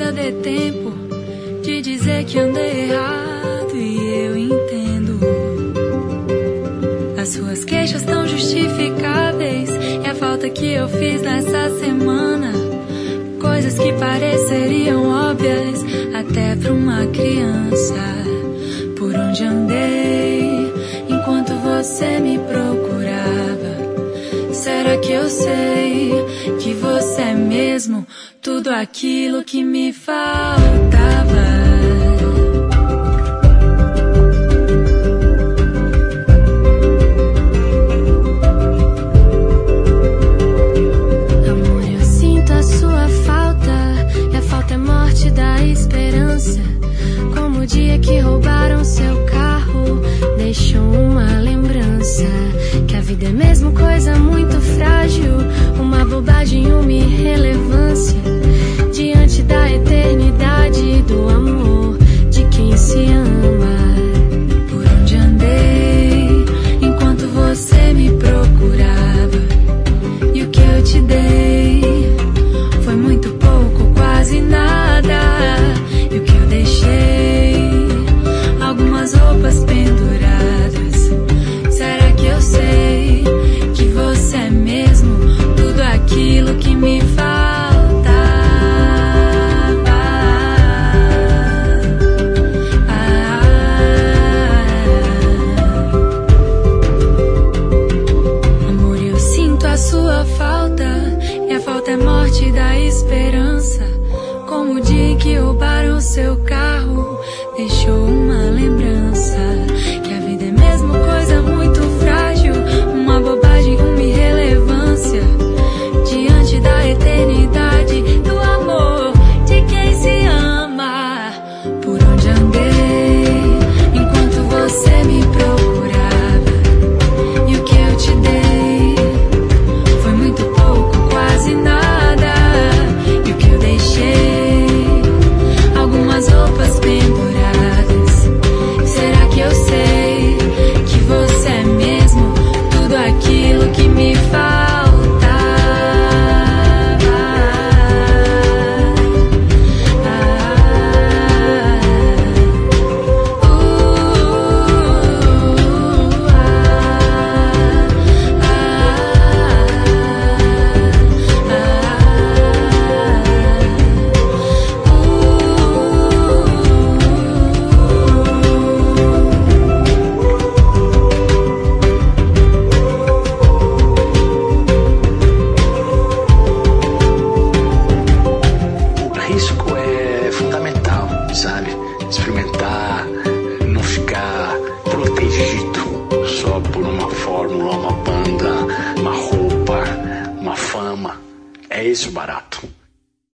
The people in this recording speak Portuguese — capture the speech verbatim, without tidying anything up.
ainda dê tempo de dizer que andei errado e eu entendo. As suas queixas tão justificáveis é a falta que eu fiz nessa semana. Coisas que pareceriam óbvias até pra uma criança. Por onde andei enquanto você me procurava? Será que eu sei que você é mesmo tudo aquilo que me faltava? Da esperança, como o dia que roubaram seu carro, deixou uma lembrança que a vida é mesmo coisa muito frágil, uma bobagem, uma irrelevância diante da eternidade do amor de quem se ama. Por onde andei enquanto você me procurava, e o que eu te dei foi muito pouco, quase nada. E o que eu deixei? Algumas roupas penduradas. Será que eu sei que você é mesmo tudo aquilo que me faltava? Ah, amor, eu sinto a sua falta, e a falta é morte da esperança. Como o dia em que roubaram seu carro, deixou uma lembrança que a vida é mesmo coisa muito frágil, uma bobagem, uma irrelevância diante da eternidade do amor de quem se ama. Por onde andei enquanto você me procurava, e o que eu te dei foi muito pouco, quase nada. E o que eu deixei? Algumas roupas penduradas. Será que eu sei que você é mesmo tudo aquilo que me faltava? Ah, uh, uh, ah, sabe? Experimentar, não ficar protegido só por uma fórmula, uma banda, uma roupa, uma fama. É esse o barato.